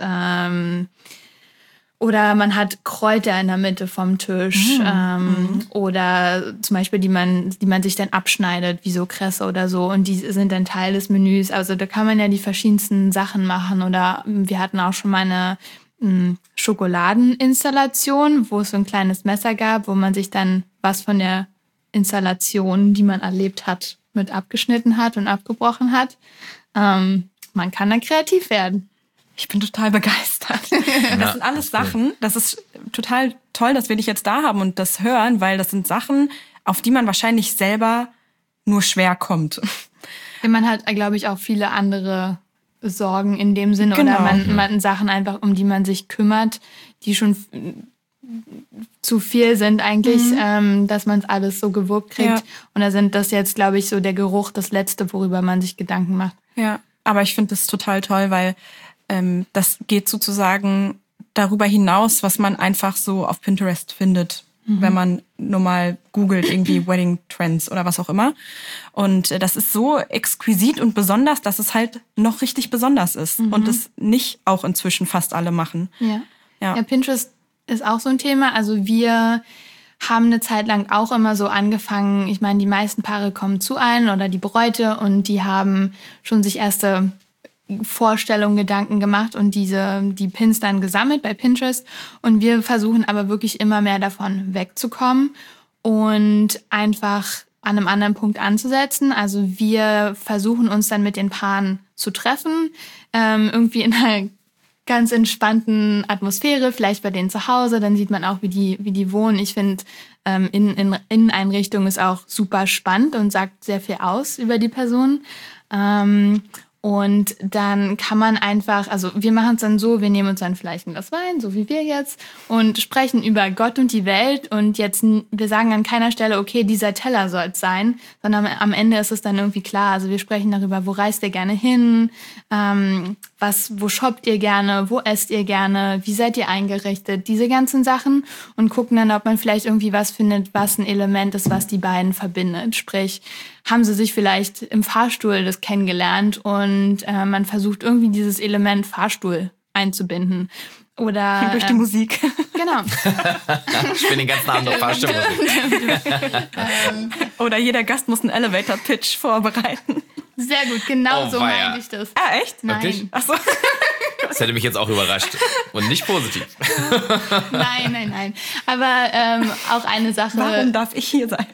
oder man hat Kräuter in der Mitte vom Tisch, oder zum Beispiel, die man sich dann abschneidet, wie so Kresse oder so, und die sind dann Teil des Menüs. Also da kann man ja die verschiedensten Sachen machen. Oder wir hatten auch schon mal eine Schokoladeninstallation, wo es so ein kleines Messer gab, wo man sich dann was von der Installation, die man erlebt hat, mit abgeschnitten hat und abgebrochen hat. Man kann da kreativ werden. Ich bin total begeistert. Das sind alles Sachen, das ist total toll, dass wir dich jetzt da haben und das hören, weil das sind Sachen, auf die man wahrscheinlich selber nur schwer kommt. Ja, man hat, glaube ich, auch viele andere Sorgen in dem Sinne, oder man Sachen einfach, um die man sich kümmert, die schon zu viel sind eigentlich, dass man es alles so gewuppt kriegt. Ja. Und da sind das jetzt, glaube ich, so der Geruch, das Letzte, worüber man sich Gedanken macht. Ja, aber ich finde das total toll, weil das geht sozusagen darüber hinaus, was man einfach so auf Pinterest findet, wenn man nur mal googelt, irgendwie Wedding Trends oder was auch immer. Und das ist so exquisit und besonders, dass es halt noch richtig besonders ist und das nicht auch inzwischen fast alle machen. Ja, Pinterest ist auch so ein Thema. Also wir haben eine Zeit lang auch immer so angefangen, ich meine, die meisten Paare kommen zu einem oder die Bräute und die haben schon sich erste Vorstellungen, Gedanken gemacht und die Pins dann gesammelt bei Pinterest. Und wir versuchen aber wirklich immer mehr davon wegzukommen und einfach an einem anderen Punkt anzusetzen. Also wir versuchen uns dann mit den Paaren zu treffen, irgendwie in einer ganz entspannten Atmosphäre, vielleicht bei denen zu Hause, dann sieht man auch, wie die wohnen. Ich finde, Inneneinrichtung ist auch super spannend und sagt sehr viel aus über die Person. Und dann kann man einfach, also wir machen es dann so, wir nehmen uns dann vielleicht ein Glas Wein, so wie wir jetzt, und sprechen über Gott und die Welt. Und jetzt, wir sagen an keiner Stelle, okay, dieser Teller soll es sein, sondern am Ende ist es dann irgendwie klar. Also wir sprechen darüber, wo reist ihr gerne hin, wo shoppt ihr gerne, wo esst ihr gerne, wie seid ihr eingerichtet, diese ganzen Sachen, und gucken dann, ob man vielleicht irgendwie was findet, was ein Element ist, was die beiden verbindet. Sprich, haben sie sich vielleicht im Fahrstuhl das kennengelernt und man versucht irgendwie dieses Element Fahrstuhl einzubinden. Oder durch die Musik. Genau. Ich bin den ganzen Abend auf Fahrstuhlmusik. Oder jeder Gast muss einen Elevator-Pitch vorbereiten. Sehr gut, genau so meine ich das. Ah, echt? Nein. Wirklich? Ach so. Das hätte mich jetzt auch überrascht. Und nicht positiv. Nein. Aber auch eine Sache. Warum darf ich hier sein?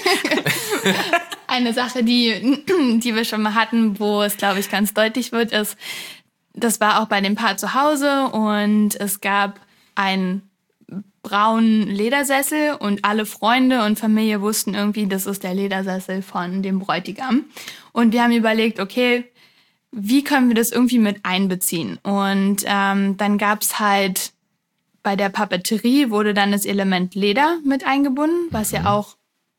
Eine Sache, die wir schon mal hatten, wo es, glaube ich, ganz deutlich wird, ist, das war auch bei dem Paar zu Hause und es gab einen braunen Ledersessel und alle Freunde und Familie wussten irgendwie, das ist der Ledersessel von dem Bräutigam. Und wir haben überlegt, okay, wie können wir das irgendwie mit einbeziehen? Und dann gab's halt bei der Papeterie wurde dann das Element Leder mit eingebunden, was ja auch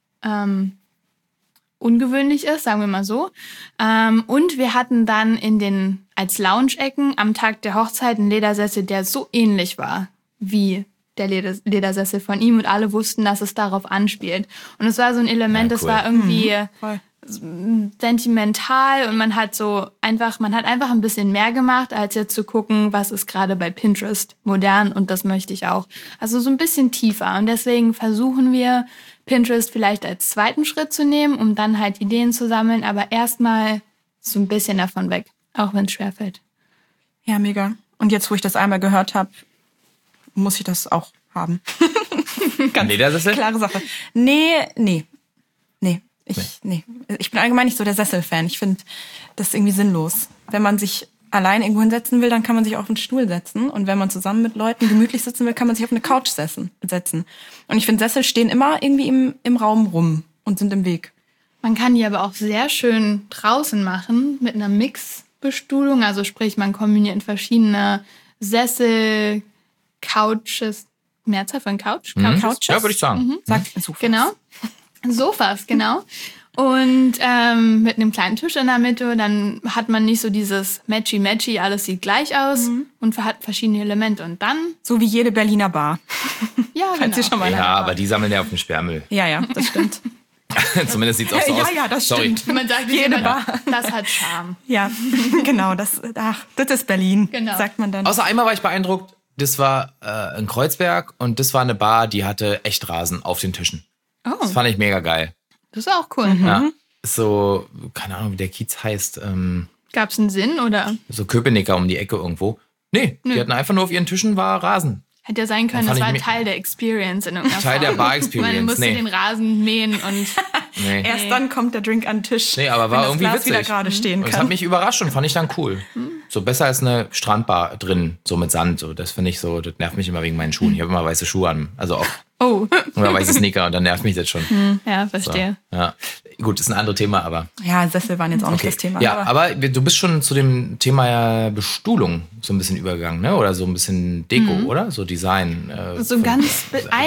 ungewöhnlich ist, sagen wir mal so. Und wir hatten dann als Lounge-Ecken am Tag der Hochzeit einen Ledersessel, der so ähnlich war wie der Ledersessel von ihm, und alle wussten, dass es darauf anspielt. Und es war so ein Element, das war irgendwie sentimental, und man hat einfach ein bisschen mehr gemacht, als jetzt zu gucken, was ist gerade bei Pinterest modern, und das möchte ich auch. Also so ein bisschen tiefer, und deswegen versuchen wir, Pinterest vielleicht als zweiten Schritt zu nehmen, um dann halt Ideen zu sammeln, aber erstmal so ein bisschen davon weg, auch wenn es schwerfällt. Ja, mega. Und jetzt, wo ich das einmal gehört habe, muss ich das auch haben. Ganz klare Sache. Nee. Ich bin allgemein nicht so der Sessel-Fan. Ich finde das irgendwie sinnlos. Wenn man sich allein irgendwo hinsetzen will, dann kann man sich auf einen Stuhl setzen. Und wenn man zusammen mit Leuten gemütlich sitzen will, kann man sich auf eine Couch setzen. Und ich finde, Sessel stehen immer irgendwie im Raum rum und sind im Weg. Man kann die aber auch sehr schön draußen machen mit einer Mixbestuhlung. Also sprich, man kombiniert verschiedene Sessel, Couches, Mehrzahl von Couch? Couches? Ja, würde ich sagen. Sagt Sofas. Genau. Sofas, genau. Und mit einem kleinen Tisch in der Mitte, dann hat man nicht so dieses Matchy-Matchy, alles sieht gleich aus und hat verschiedene Elemente. Und dann... So wie jede Berliner Bar. Ja, genau. Aber die sammeln ja auf dem Sperrmüll. Ja, das stimmt. Zumindest sieht es auch so aus. Ja, das stimmt. Man sagt jede Bar. Das hat Charme. Ja, genau. Das ist Berlin, sagt man dann. Außer einmal war ich beeindruckt, das war in Kreuzberg und das war eine Bar, die hatte echt Rasen auf den Tischen. Oh. Das fand ich mega geil. Das ist auch cool. Ja, so, keine Ahnung, wie der Kiez heißt. Gab es einen Sinn, oder? So Köpenicker um die Ecke irgendwo. Nee, die hatten einfach nur auf ihren Tischen war Rasen. Hätte ja sein können, das war Teil der Experience in irgendeiner Teil der Bar-Experience, Man musste den Rasen mähen und... Erst dann kommt der Drink an den Tisch. Nee, aber war irgendwie Glas witzig. Wieder gerade stehen kann. Das hat mich überrascht und fand ich dann cool. So besser als eine Strandbar drin, so mit Sand. So, das finde ich so, das nervt mich immer wegen meinen Schuhen. Ich habe immer weiße Schuhe an. Also auch. Oder weiße Sneaker und dann nervt mich das schon. Ja, verstehe. So, ja. Gut, ist ein anderes Thema, aber... Ja, Sessel waren jetzt auch nicht das Thema. Ja, aber du bist schon zu dem Thema Bestuhlung so ein bisschen übergegangen, ne? Oder so ein bisschen Deko, oder? So Design. So ganz...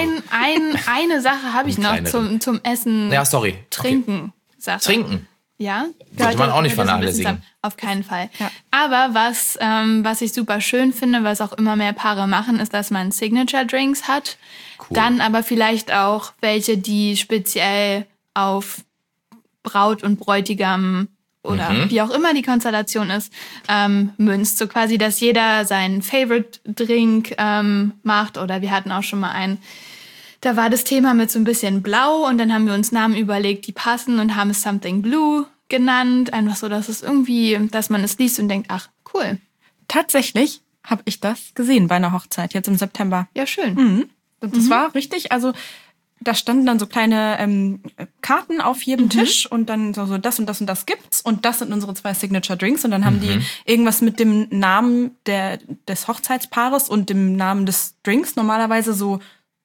Eine Sache habe ich noch zum Essen, Trinken. Sache. Trinken? Ja. Sollte man auch nicht vernachlässigen. Auf keinen Fall. Ja. Aber was ich super schön finde, was auch immer mehr Paare machen, ist, dass man Signature-Drinks hat. Cool. Dann aber vielleicht auch welche, die speziell auf Braut und Bräutigam oder wie auch immer die Konstellation ist, münzt. So quasi, dass jeder seinen Favorite-Drink macht. Oder wir hatten auch schon mal einen, Da war das Thema mit so ein bisschen blau und dann haben wir uns Namen überlegt, die passen und haben es Something Blue genannt. Einfach so, dass es irgendwie, dass man es liest und denkt, ach, cool. Tatsächlich habe ich das gesehen bei einer Hochzeit, jetzt im September. Ja, schön. Und das war richtig, also da standen dann so kleine Karten auf jedem Tisch und dann so das und das und das gibt's und das sind unsere 2 Signature Drinks und dann haben die irgendwas mit dem Namen des Hochzeitspaares und dem Namen des Drinks normalerweise so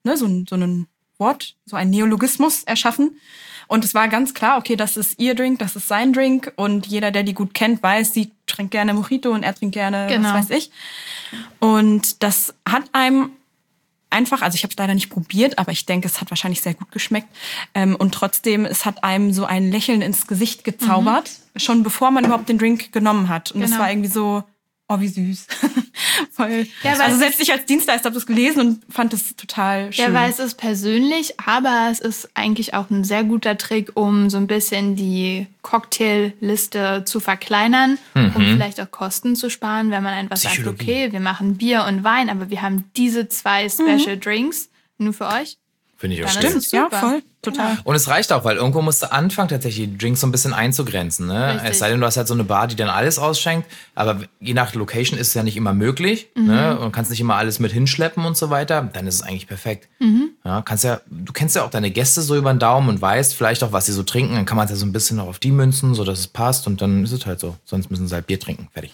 ein Wort, so ein Neologismus erschaffen. Und es war ganz klar, okay, das ist ihr Drink, das ist sein Drink. Und jeder, der die gut kennt, weiß, sie trinkt gerne Mojito und er trinkt gerne, was weiß ich. Und das hat einem einfach, also ich habe es leider nicht probiert, aber ich denke, es hat wahrscheinlich sehr gut geschmeckt. Und trotzdem, es hat einem so ein Lächeln ins Gesicht gezaubert, schon bevor man überhaupt den Drink genommen hat. Und das war irgendwie so, oh, wie süß. Voll. Ja, also selbst ich als Dienstleister habe das gelesen und fand es total schön. Ja, weil es ist persönlich, aber es ist eigentlich auch ein sehr guter Trick, um so ein bisschen die Cocktailliste zu verkleinern, um vielleicht auch Kosten zu sparen, wenn man einfach sagt, okay, wir machen Bier und Wein, aber wir haben diese 2 Special Drinks nur für euch. Finde ich auch stimmt. Ja, voll. Total. Und es reicht auch, weil irgendwo musst du anfangen, tatsächlich die Drinks so ein bisschen einzugrenzen. Ne? Richtig. Es sei denn, du hast halt so eine Bar, die dann alles ausschenkt. Aber je nach Location ist es ja nicht immer möglich. Ne? Und kannst nicht immer alles mit hinschleppen und so weiter. Dann ist es eigentlich perfekt. Ja, du kennst ja auch deine Gäste so über den Daumen und weißt vielleicht auch, was sie so trinken. Dann kann man es ja so ein bisschen noch auf die münzen, sodass es passt. Und dann ist es halt so. Sonst müssen sie halt Bier trinken. Fertig.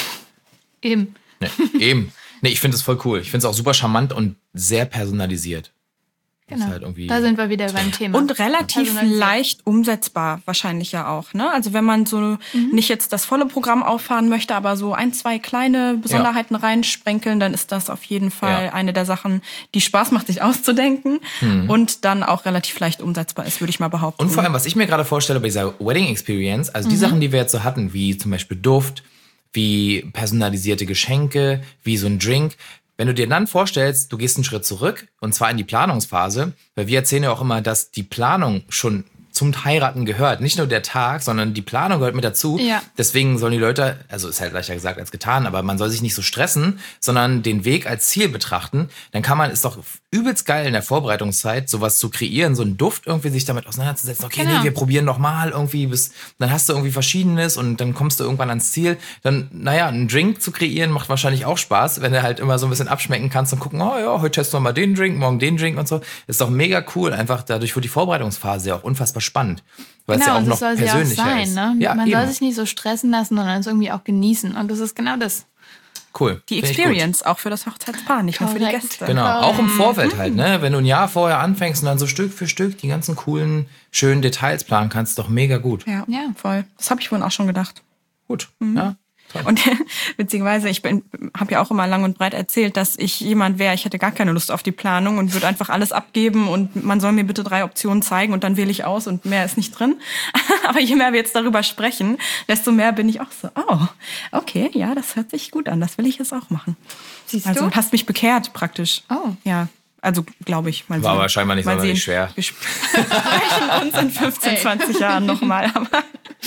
Eben. Nee, ich finde es voll cool. Ich finde es auch super charmant und sehr personalisiert. Genau, halt da sind wir wieder beim Thema. Und relativ leicht umsetzbar wahrscheinlich ja auch. Ne? Also wenn man so nicht jetzt das volle Programm auffahren möchte, aber so 1, 2 kleine Besonderheiten reinsprenkeln, dann ist das auf jeden Fall eine der Sachen, die Spaß macht, sich auszudenken und dann auch relativ leicht umsetzbar ist, würde ich mal behaupten. Und vor allem, was ich mir gerade vorstelle bei dieser Wedding Experience, also die Sachen, die wir jetzt so hatten, wie zum Beispiel Duft, wie personalisierte Geschenke, wie so ein Drink. Wenn du dir dann vorstellst, du gehst einen Schritt zurück, und zwar in die Planungsphase, weil wir erzählen ja auch immer, dass die Planung schon zum Heiraten gehört. Nicht nur der Tag, sondern die Planung gehört mit dazu. Ja. Deswegen sollen die Leute, also ist halt leichter gesagt als getan, aber man soll sich nicht so stressen, sondern den Weg als Ziel betrachten. Dann ist doch übelst geil in der Vorbereitungszeit, sowas zu kreieren, so einen Duft irgendwie sich damit auseinanderzusetzen. Okay, nee, wir probieren noch mal irgendwie dann hast du irgendwie Verschiedenes und dann kommst du irgendwann ans Ziel. Dann, einen Drink zu kreieren macht wahrscheinlich auch Spaß, wenn du halt immer so ein bisschen abschmecken kannst und gucken, oh ja, heute testen wir mal den Drink, morgen den Drink und so. Ist doch mega cool. Einfach dadurch wird die Vorbereitungsphase ja auch unfassbar spannend. Weil es ja auch noch persönlicher ist. Ne? Ja, man eben. soll sich nicht so stressen lassen, sondern es irgendwie auch genießen. Und das ist genau das. Cool. Die Experience, auch für das Hochzeitspaar, nicht nur für die Gäste. Genau, auch im Vorfeld halt, ne? Wenn du ein Jahr vorher anfängst und dann so Stück für Stück die ganzen coolen, schönen Details planen kannst, doch mega gut. Ja, voll. Das habe ich vorhin auch schon gedacht. Gut, ja. Toll. Und witzigerweise, ich habe ja auch immer lang und breit erzählt, dass ich jemand wäre, ich hätte gar keine Lust auf die Planung und würde einfach alles abgeben und man soll mir bitte 3 Optionen zeigen und dann wähle ich aus und mehr ist nicht drin. Aber je mehr wir jetzt darüber sprechen, desto mehr bin ich auch so, oh, okay, ja, das hört sich gut an, das will ich jetzt auch machen. Siehst also du? hast mich bekehrt praktisch. Oh. Ja, also glaube ich. Mal War sehen. aber scheinbar nicht mal sonderlich sehen. schwer. Wir sprechen uns in 15, 20 Jahren nochmal. Aber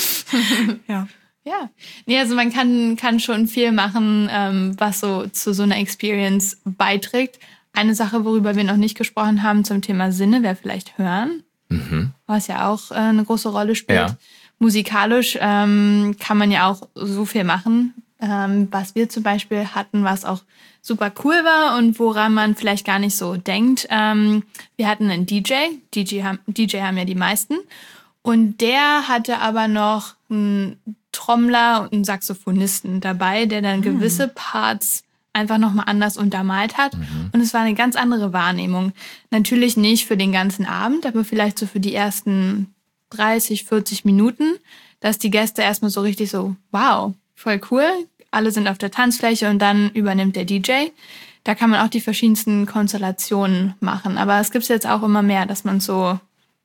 ja. Ja, nee, also man kann schon viel machen, was so zu so einer Experience beiträgt. Eine Sache, worüber wir noch nicht gesprochen haben zum Thema Sinne, wäre vielleicht Hören, was ja auch eine große Rolle spielt. Ja. Musikalisch kann man ja auch so viel machen, was wir zum Beispiel hatten, was auch super cool war und woran man vielleicht gar nicht so denkt. Wir hatten einen DJ haben ja die meisten. Und der hatte aber noch einen Trommler und einen Saxophonisten dabei, der dann gewisse Parts einfach nochmal anders untermalt hat. Und es war eine ganz andere Wahrnehmung. Natürlich nicht für den ganzen Abend, aber vielleicht so für die ersten 30, 40 Minuten, dass die Gäste erstmal so richtig so, wow, voll cool. Alle sind auf der Tanzfläche und dann übernimmt der DJ. Da kann man auch die verschiedensten Konstellationen machen. Aber es gibt jetzt auch immer mehr, dass man so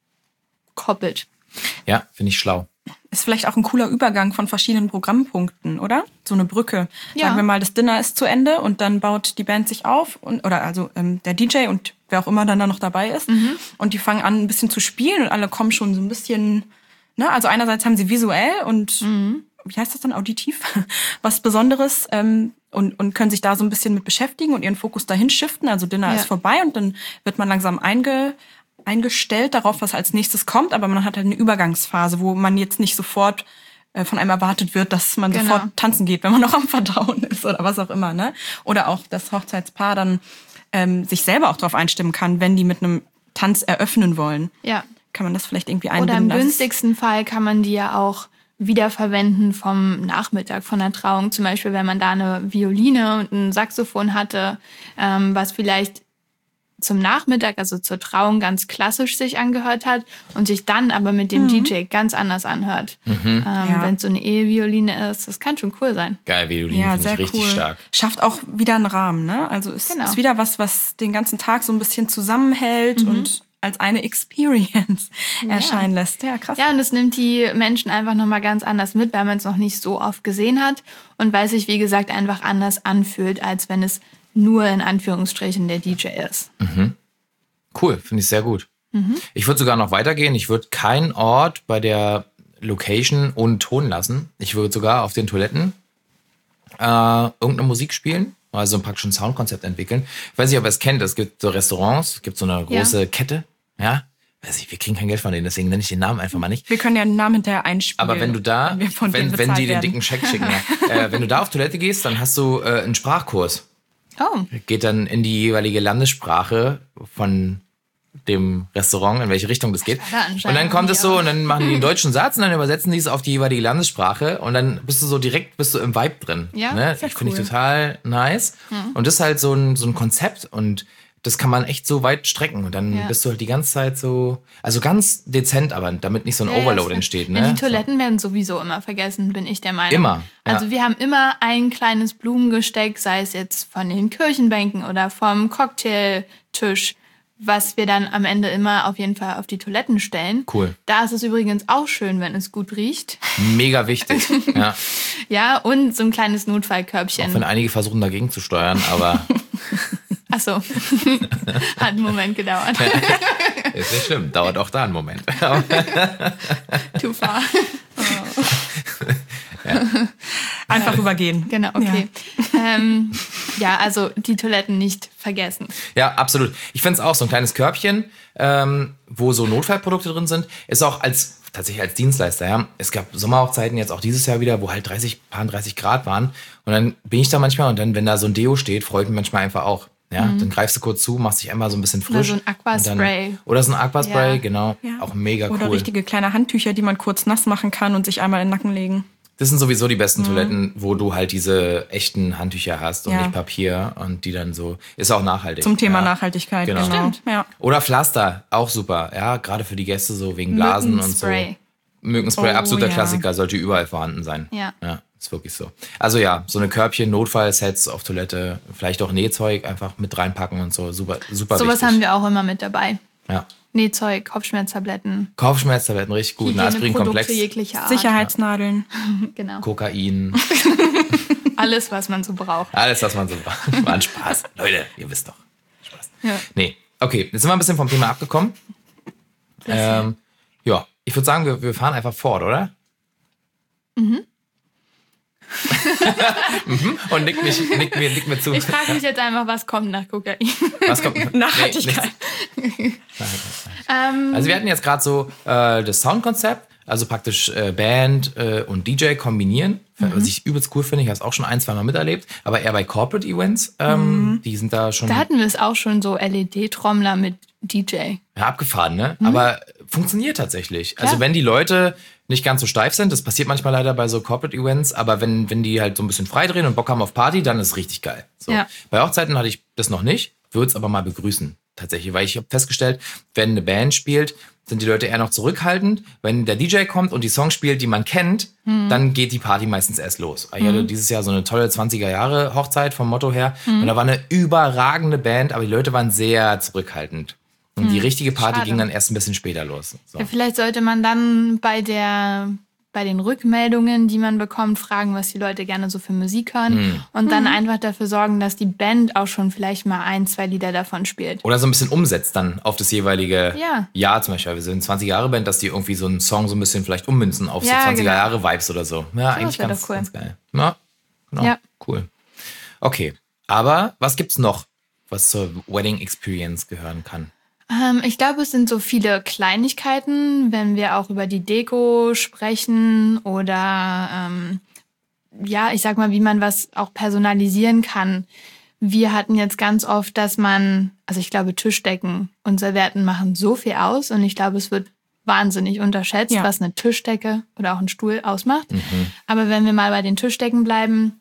koppelt. Ja, finde ich schlau. Ist vielleicht auch ein cooler Übergang von verschiedenen Programmpunkten, oder? So eine Brücke. Ja. Sagen wir mal, das Dinner ist zu Ende und dann baut die Band sich auf der DJ und wer auch immer dann da noch dabei ist. Und die fangen an, ein bisschen zu spielen und alle kommen schon so ein bisschen, ne? Also einerseits haben sie visuell und wie heißt das dann, auditiv, was Besonderes und können sich da so ein bisschen mit beschäftigen und ihren Fokus dahin shiften. Also Dinner ist vorbei und dann wird man langsam eingestellt darauf, was als nächstes kommt, aber man hat halt eine Übergangsphase, wo man jetzt nicht sofort von einem erwartet wird, dass man sofort tanzen geht, wenn man noch am Verdauen ist oder was auch immer, ne? Oder auch das Hochzeitspaar dann sich selber auch darauf einstimmen kann, wenn die mit einem Tanz eröffnen wollen. Ja. Kann man das vielleicht irgendwie einbinden? Oder im günstigsten Fall kann man die ja auch wiederverwenden vom Nachmittag, von der Trauung. Zum Beispiel, wenn man da eine Violine und ein Saxophon hatte, was vielleicht zum Nachmittag, also zur Trauung, ganz klassisch sich angehört hat und sich dann aber mit dem DJ ganz anders anhört. Wenn es so eine Ehevioline ist, das kann schon cool sein. Geil, Violine finde ich richtig stark. Schafft auch wieder einen Rahmen, ne? Also ist wieder was den ganzen Tag so ein bisschen zusammenhält und als eine Experience erscheinen lässt. Ja, krass. Ja, und es nimmt die Menschen einfach nochmal ganz anders mit, weil man es noch nicht so oft gesehen hat und weil es sich, wie gesagt, einfach anders anfühlt, als wenn es nur in Anführungsstrichen der DJ ist. Cool, finde ich sehr gut. Ich würde sogar noch weitergehen. Ich würde keinen Ort bei der Location ohne Ton lassen. Ich würde sogar auf den Toiletten irgendeine Musik spielen, also praktisch ein Soundkonzept entwickeln. Ich weiß nicht, ob ihr es kennt, es gibt so Restaurants, es gibt so eine große Kette, weiß ich, wir kriegen kein Geld von denen, deswegen nenne ich den Namen einfach mal nicht. Wir können ja den Namen hinterher einspielen. Aber wenn du da, wenn die den dicken Scheck schicken, wenn du da auf Toilette gehst, dann hast du einen Sprachkurs. Geht dann in die jeweilige Landessprache von dem Restaurant, in welche Richtung das geht. Und dann kommt es so und dann machen die einen deutschen Satz und dann übersetzen die es auf die jeweilige Landessprache und dann bist du so direkt im Vibe drin. Ja, ne? Das finde ich total nice. Und das ist halt so ein Konzept und das kann man echt so weit strecken und dann bist du halt die ganze Zeit so, also ganz dezent, aber damit nicht so ein Overload entsteht. Ne? Die Toiletten werden sowieso immer vergessen, bin ich der Meinung. Immer. Also wir haben immer ein kleines Blumengesteck, sei es jetzt von den Kirchenbänken oder vom Cocktailtisch, was wir dann am Ende immer auf jeden Fall auf die Toiletten stellen. Cool. Da ist es übrigens auch schön, wenn es gut riecht. Mega wichtig, ja. Ja, und so ein kleines Notfallkörbchen. Auch wenn einige versuchen dagegen zu steuern, aber... Ach so, hat einen Moment gedauert. Ist nicht schlimm, dauert auch da einen Moment. Too far. Einfach übergehen. Genau, okay. Ja, also die Toiletten nicht vergessen. Ja, absolut. Ich finde es auch so ein kleines Körbchen, wo so Notfallprodukte drin sind, ist auch tatsächlich als Dienstleister. Ja. Es gab Sommerhochzeiten jetzt auch dieses Jahr wieder, wo halt 30 Grad waren. Und dann bin ich da manchmal und dann, wenn da so ein Deo steht, freue ich mich manchmal einfach auch. Ja, dann greifst du kurz zu, machst dich einmal so ein bisschen frisch. Oder so ein Aquaspray. Oder so ein Aquaspray, genau. Ja. Auch mega cool. Oder richtige kleine Handtücher, die man kurz nass machen kann und sich einmal in den Nacken legen. Das sind sowieso die besten Toiletten, wo du halt diese echten Handtücher hast und nicht Papier und die dann so, ist auch nachhaltig. Zum Thema Nachhaltigkeit, genau. Stimmt. Ja. Oder Pflaster, auch super, ja, gerade für die Gäste so wegen Blasen und so. Mückenspray, absoluter Klassiker, sollte überall vorhanden sein. Ja, ist wirklich so. Also ja, so eine Körbchen, Notfallsets auf Toilette, vielleicht auch Nähzeug einfach mit reinpacken und so, super wichtig. Sowas haben wir auch immer mit dabei. Ja. Nähzeug, Kopfschmerztabletten. Kopfschmerztabletten, richtig gut. Ein Aspirinkomplex. Jeglicher Art. Sicherheitsnadeln. Genau. Kokain. Alles, was man so braucht. Alles, was man so braucht. War ein Spaß. Leute, ihr wisst doch. Spaß. Ja. Nee, okay, jetzt sind wir ein bisschen vom Thema abgekommen. Ja, ich würde sagen, wir fahren einfach fort, oder? Und nick mir zu. Ich frage mich jetzt einfach, was kommt nach Kokain? Was kommt? Nachhaltigkeit. Also wir hatten jetzt gerade so das Soundkonzept, also praktisch Band und DJ kombinieren, was ich übelst cool finde. Ich habe es auch schon 1-2 Mal miterlebt, aber eher bei Corporate Events. Die sind da schon... Da hatten wir es auch schon, so LED-Trommler mit DJ. Ja, abgefahren, ne? Aber funktioniert tatsächlich. Klar. Also wenn die Leute nicht ganz so steif sind, das passiert manchmal leider bei so Corporate Events, aber wenn die halt so ein bisschen frei drehen und Bock haben auf Party, dann ist es richtig geil. So. Ja. Bei Hochzeiten hatte ich das noch nicht, würde es aber mal begrüßen. Tatsächlich, weil ich habe festgestellt, wenn eine Band spielt, sind die Leute eher noch zurückhaltend. Wenn der DJ kommt und die Songs spielt, die man kennt, dann geht die Party meistens erst los. Ich hatte dieses Jahr so eine tolle 20er-Jahre Hochzeit vom Motto her. Und da war eine überragende Band, aber die Leute waren sehr zurückhaltend. Und die richtige Party ging dann erst ein bisschen später los. So. Ja, vielleicht sollte man dann bei der bei den Rückmeldungen, die man bekommt, fragen, was die Leute gerne so für Musik hören und dann einfach dafür sorgen, dass die Band auch schon vielleicht mal 1, 2 Lieder davon spielt. Oder so ein bisschen umsetzt dann auf das jeweilige Jahr zum Beispiel. Wir sind 20-Jahre-Band, dass die irgendwie so einen Song so ein bisschen vielleicht ummünzen auf so 20er-Jahre-Vibes oder so. Ja, eigentlich ganz, cool. Ganz geil. Ja, genau. Ja. Cool. Okay, aber was gibt's noch, was zur Wedding Experience gehören kann? Ich glaube, es sind so viele Kleinigkeiten, wenn wir auch über die Deko sprechen oder ich sag mal, wie man was auch personalisieren kann. Wir hatten jetzt ganz oft, dass ich glaube, Tischdecken und Servietten machen so viel aus und ich glaube, es wird wahnsinnig unterschätzt, was eine Tischdecke oder auch ein Stuhl ausmacht. Aber wenn wir mal bei den Tischdecken bleiben,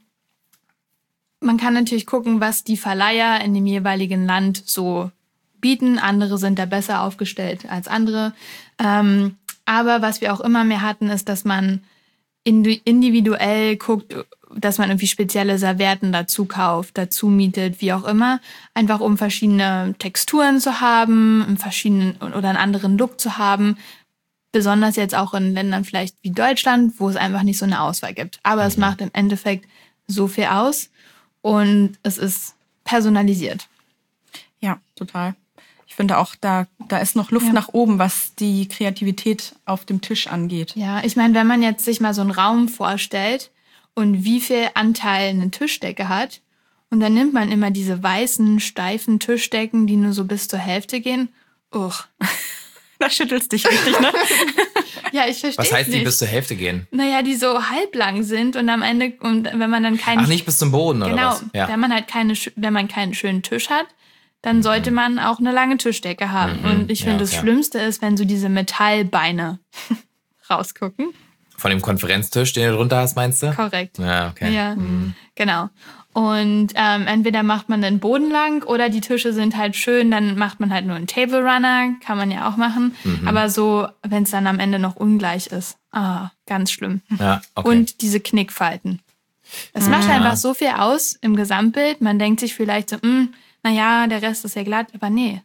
man kann natürlich gucken, was die Verleiher in dem jeweiligen Land so bieten. Andere sind da besser aufgestellt als andere. Aber was wir auch immer mehr hatten, ist, dass man individuell guckt, dass man irgendwie spezielle Servietten dazu kauft, dazu mietet, wie auch immer. Einfach um verschiedene Texturen zu haben, oder einen anderen Look zu haben. Besonders jetzt auch in Ländern vielleicht wie Deutschland, wo es einfach nicht so eine Auswahl gibt. Aber es macht im Endeffekt so viel aus und es ist personalisiert. Ja, total. Ich finde auch, da ist noch Luft nach oben, was die Kreativität auf dem Tisch angeht. Ja, ich meine, wenn man jetzt sich mal so einen Raum vorstellt und wie viel Anteil eine Tischdecke hat und dann nimmt man immer diese weißen, steifen Tischdecken, die nur so bis zur Hälfte gehen. Uch. Da schüttelst dich richtig, ne? Ja, ich verstehe nicht. Was heißt, die bis zur Hälfte gehen? Naja, die so halblang sind und am Ende, und wenn man dann keinen... Ach, nicht bis zum Boden oder was? Genau, wenn man keinen schönen Tisch hat, dann sollte man auch eine lange Tischdecke haben. Und ich finde, das Schlimmste ist, wenn so diese Metallbeine rausgucken. Von dem Konferenztisch, den du drunter hast, meinst du? Korrekt. Ja, okay. Ja, genau. Und entweder macht man den Boden lang oder die Tische sind halt schön, dann macht man halt nur einen Table Runner, kann man ja auch machen. Aber so, wenn es dann am Ende noch ungleich ist, ganz schlimm. Ja, okay. Und diese Knickfalten. Es macht einfach so viel aus im Gesamtbild. Man denkt sich vielleicht so, naja, der Rest ist ja glatt, aber nee.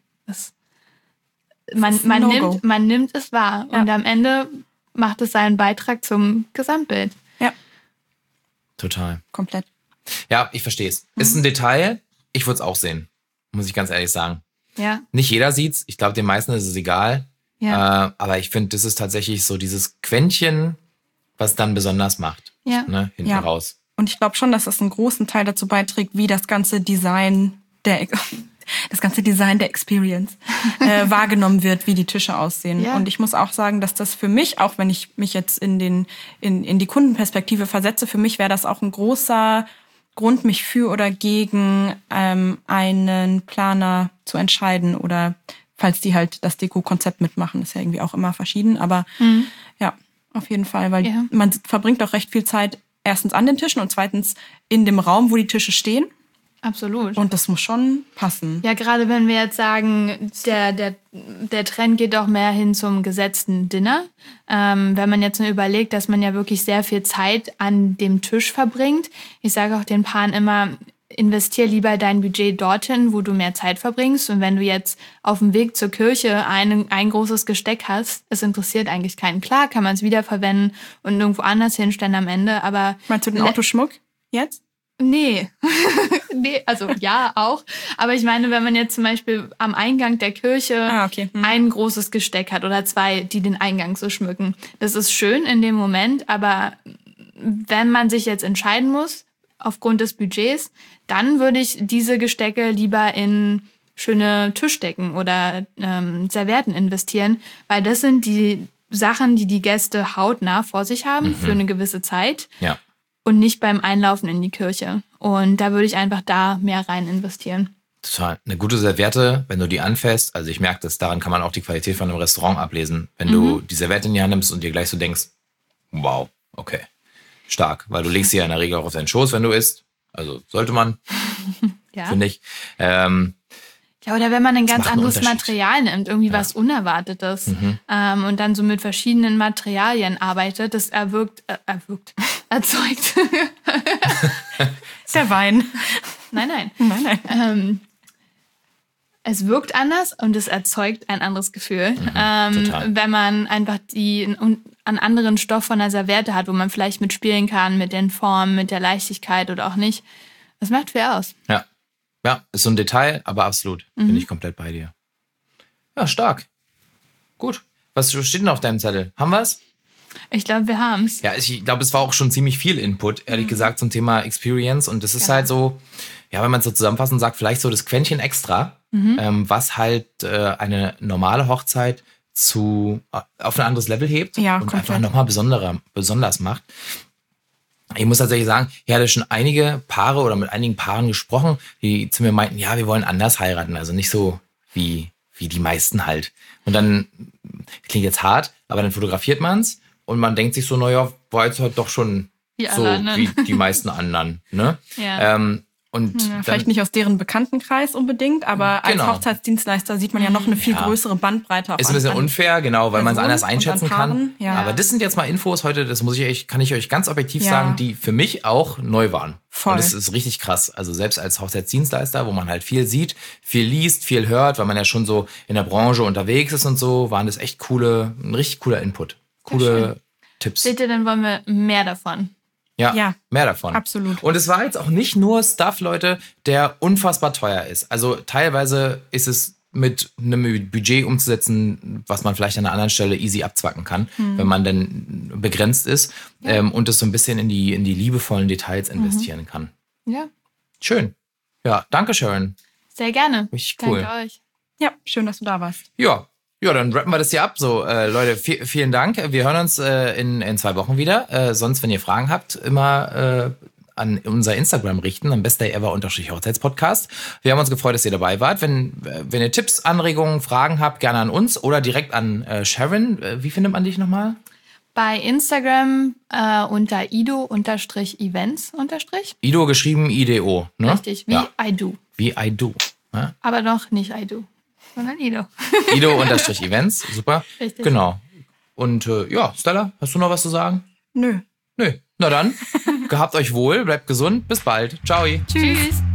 Man nimmt es wahr und am Ende macht es seinen Beitrag zum Gesamtbild. Ja. Total. Komplett. Ja, ich verstehe es. Ist ein Detail, ich würde es auch sehen, muss ich ganz ehrlich sagen. Ja. Nicht jeder sieht's, ich glaube, den meisten ist es egal. Ja. Aber ich finde, das ist tatsächlich so dieses Quäntchen, was dann besonders macht. Ja. Ne, hinten raus. Und ich glaube schon, dass das einen großen Teil dazu beiträgt, wie das ganze Design der Experience wahrgenommen wird, wie die Tische aussehen. Ja. Und ich muss auch sagen, dass das für mich, auch wenn ich mich jetzt in die Kundenperspektive versetze, für mich wäre das auch ein großer Grund, mich für oder gegen einen Planer zu entscheiden oder falls die halt das Deko-Konzept mitmachen. Ist ja irgendwie auch immer verschieden, aber ja, auf jeden Fall, weil man verbringt auch recht viel Zeit erstens an den Tischen und zweitens in dem Raum, wo die Tische stehen. Absolut. Und das muss schon passen. Ja, gerade wenn wir jetzt sagen, der Trend geht auch mehr hin zum gesetzten Dinner. Wenn man jetzt nur überlegt, dass man ja wirklich sehr viel Zeit an dem Tisch verbringt. Ich sage auch den Paaren immer, investier lieber dein Budget dorthin, wo du mehr Zeit verbringst. Und wenn du jetzt auf dem Weg zur Kirche ein großes Gesteck hast, es interessiert eigentlich keinen. Klar, kann man es wiederverwenden und irgendwo anders hinstellen am Ende, aber... Meinst du den Autoschmuck jetzt? Nee. Nee, also ja, auch. Aber ich meine, wenn man jetzt zum Beispiel am Eingang der Kirche ein großes Gesteck hat oder 2, die den Eingang so schmücken. Das ist schön in dem Moment, aber wenn man sich jetzt entscheiden muss, aufgrund des Budgets, dann würde ich diese Gestecke lieber in schöne Tischdecken oder Servietten investieren, weil das sind die Sachen, die die Gäste hautnah vor sich haben für eine gewisse Zeit. Ja. Und nicht beim Einlaufen in die Kirche. Und da würde ich einfach da mehr rein investieren. Total. Eine gute Serviette, wenn du die anfasst, also ich merke das, daran kann man auch die Qualität von einem Restaurant ablesen. Wenn du die Serviette in die Hand nimmst und dir gleich so denkst, wow, okay, stark. Weil du legst sie ja in der Regel auch auf deinen Schoß, wenn du isst. Also sollte man, finde ich. Ja, oder wenn man ein ganz anderes Material nimmt, irgendwie was Unerwartetes und dann so mit verschiedenen Materialien arbeitet, das erzeugt. Der Wein. Nein. Es wirkt anders und es erzeugt ein anderes Gefühl, wenn man einfach einen anderen Stoff von der Serviette hat, wo man vielleicht mitspielen kann, mit den Formen, mit der Leichtigkeit oder auch nicht. Das macht viel aus. Ja. Ja, ist so ein Detail, aber absolut. Bin ich komplett bei dir. Ja, stark. Gut. Was steht denn auf deinem Zettel? Haben wir es? Ich glaube, wir haben es. Ja, ich glaube, es war auch schon ziemlich viel Input, ehrlich gesagt, zum Thema Experience. Und das ist halt so, ja, wenn man es so zusammenfassend sagt, vielleicht so das Quäntchen extra, was halt eine normale Hochzeit auf ein anderes Level hebt und einfach nochmal besonders macht. Ich muss tatsächlich sagen, ich hatte schon einige Paare oder mit einigen Paaren gesprochen, die zu mir meinten, ja, wir wollen anders heiraten. Also nicht so wie die meisten halt. Und dann, klingt jetzt hart, aber dann fotografiert man es und man denkt sich so, naja, war jetzt halt doch schon so wie die meisten anderen. Ne? Ja. Und vielleicht nicht aus deren Bekanntenkreis unbedingt, aber als Hochzeitsdienstleister sieht man ja noch eine viel größere Bandbreite. Ist ein bisschen unfair, genau, weil man es anders einschätzen kann. Ja. Aber das sind jetzt mal Infos heute, kann ich euch ganz objektiv sagen, die für mich auch neu waren. Voll. Und das ist richtig krass. Also selbst als Hochzeitsdienstleister, wo man halt viel sieht, viel liest, viel hört, weil man ja schon so in der Branche unterwegs ist und so, waren das echt ein richtig cooler Input. Coole Tipps. Seht ihr, dann wollen wir mehr davon. Ja, mehr davon. Absolut. Und es war jetzt auch nicht nur Stuff, Leute, der unfassbar teuer ist. Also teilweise ist es mit einem Budget umzusetzen, was man vielleicht an einer anderen Stelle easy abzwacken kann, wenn man dann begrenzt ist und es so ein bisschen in die liebevollen Details investieren kann. Ja. Schön. Ja, danke, Sharon. Sehr gerne. Richtig cool. Danke euch. Ja, schön, dass du da warst. Ja, dann rappen wir das hier ab. So, Leute, vielen Dank. Wir hören uns in 2 Wochen wieder. Sonst, wenn ihr Fragen habt, immer an unser Instagram richten, am bestdayever_Hochzeitspodcast. Wir haben uns gefreut, dass ihr dabei wart. Wenn ihr Tipps, Anregungen, Fragen habt, gerne an uns oder direkt an Sharon. Wie findet man dich nochmal? Bei Instagram unter ido_events_. Ido geschrieben IDO, ne? Richtig, wie I do. Wie I do. Ja? Aber noch nicht I do, sondern Ido. Ido_Events, super. Richtig. Genau. Und Stella, hast du noch was zu sagen? Nö. Na dann, gehabt euch wohl, bleibt gesund, bis bald. Ciao. Tschüss.